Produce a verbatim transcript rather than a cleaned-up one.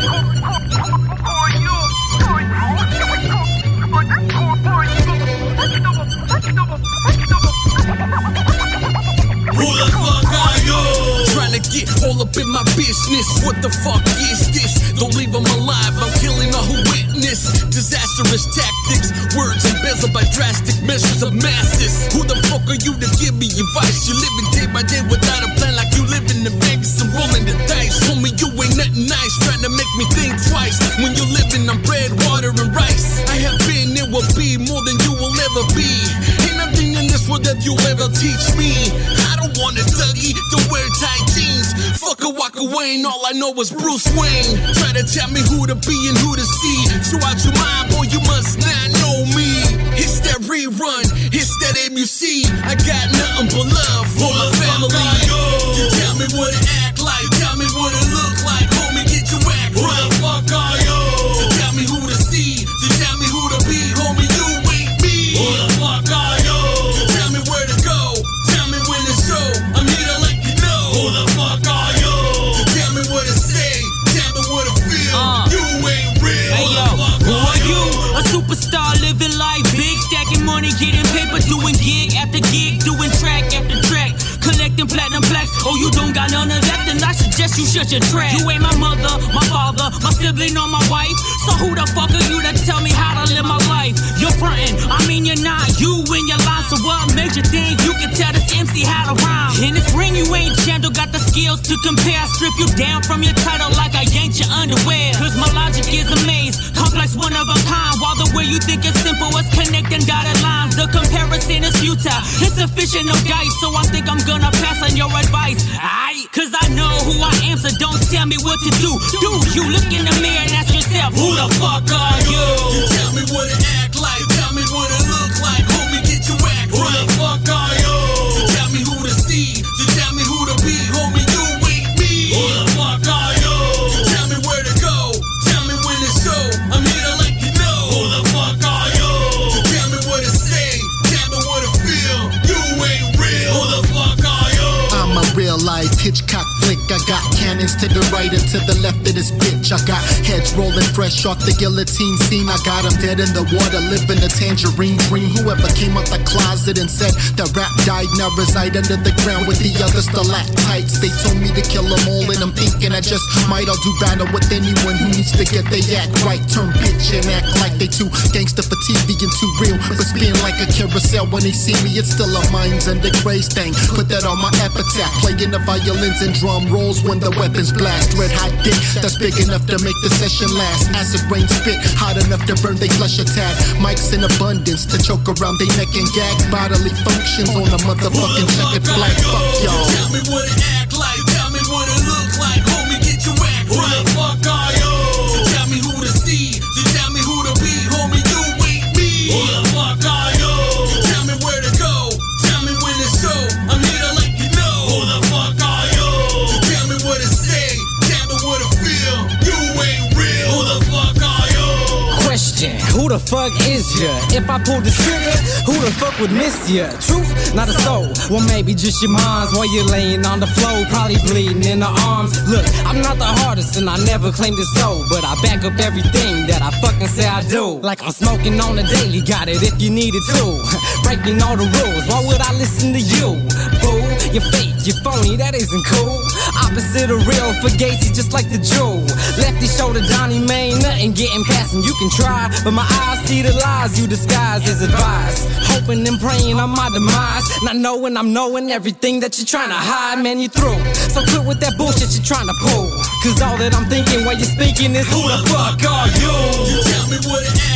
Who the fuck are you? Trying to get all up in my business. What the fuck is this? Don't leave them alive, I'm killing all who witness. Disastrous tactics, words embezzled by drastic measures of masses. Who the fuck are you to give me advice? You living day by day without a plan, like you live in the Vegas and rolling the dice. Homie, you ain't nothing nice, trying to make me think twice. When you living on bread, water, and rice. I have been, it will be more than you will ever be. Ain't nothing in this world that you'll ever teach me. I don't want a Dougie, don't wear tight jeans. Fuck a Walker Wayne, all I know is Bruce Wayne. Try to tell me who to be and who to see. So out your mind, boy, you must not know me. It's that rerun, it's that M U C. I got nothing but love for my family. You tell me what it act like, tell me what it look like. Homie, get your act right. Who the fuck are you? To tell me who to see, to tell me who to be. Homie, you ain't me. Who the fuck are you? To tell me where to go, tell me when to show. I'm here to let you know. Who the fuck are you? To tell me what to say, tell me what to feel. Uh, you ain't real. Hey yo, who are you? A superstar living life big, stacking money, getting paper, doing gig after gig, doing track after track, collecting platinum plaques. Oh, you don't got none of that? Then I suggest you shut your trap. You ain't my mother, my father, my sibling, or my wife. So who the fuck are you to tell me how to live my life? You're frontin', I mean you're not. You in your line, so what makes you think you can tell this M C how to rhyme? In this ring you ain't champ, don't got the skills to compare. Strip you down from your title like I yanked your underwear. Cause my logic is a maze, complex, one of a kind. While the way you think it's simple is connecting dotted lines. The comparison is futile, insufficient, no dice. So I think I'm gonna pass on your advice. Aight, cause I know who I am, so don't tell me what to do. Do you look in the mirror and ask yourself, who the fuck are you? You tell me what it act like, tell me what it look like. Homie, get your act right. Who the fuck are you? To tell me who to see, to tell me who to be. Homie, you ain't me. Who the fuck are you? To tell me where to go, tell me when to show. I'm here to let you know. Who the fuck are you? To tell me what to say, tell me what to feel. You ain't real. Who the fuck are you? I'm a real life Hitchcock flick. I got cannons to the right and to the left of this bitch. I got heads rolling fresh off the guillotine scene. I got them dead in the water, living a tangerine dream. Whoever came out the closet and said that rap died now reside under the ground with the other stalactites. They told me to kill them all and I'm thinking I just might. I'll do battle with anyone who needs to get their act right. Turn bitch and act like they too gangster for T V and too real. But spin like a carousel when they see me. It's still a minds and the craze thing. Put that on my epitaph. Playing the violins and drum rolls when the weapons blast. Red hot dick that's big enough to make the session last. Acid rain spit hot enough to burn they flesh a tad. Mics in abundance to choke around they neck and gag. Bodily functions on a motherfucking checkered flag. Fuck y'all. Tell me what it act like, tell me what it look like. Homie, get your act right. Who the fuck are you? To tell me who to see, to tell me who to be. Homie, you ain't me. Who the fuck are you? To tell me where to go, tell me when to show. I'm here to let you know. Who the fuck are you? To tell me what to say, tell me what to feel. You ain't real. Who the fuck are you? Question, who the fuck is ya? If I pull the trigger, who the fuck would miss ya? Truth, not a soul. Well, maybe just your minds while you're laying on the floor, probably bleeding in the arms. Look, I'm not the hardest and I never claimed it so, but I back up everything that I fucking say I do. Like I'm smoking on the daily, got it if you need it too. Breaking all the rules, why would I listen to you? Fool, you're fake, you're phony, that isn't cool. Opposite of real, for Gacy just like the Jew. Lefty shoulder Donnie Main, nothing getting past him, you can try, but my eyes see the lies you disguise as advice. Hoping and praying on my demise, not knowing I'm knowing everything that you're trying to hide, man, you through. So quit with that bullshit you're trying to pull, cause all that I'm thinking while you're speaking is who the fuck are you? You tell me what it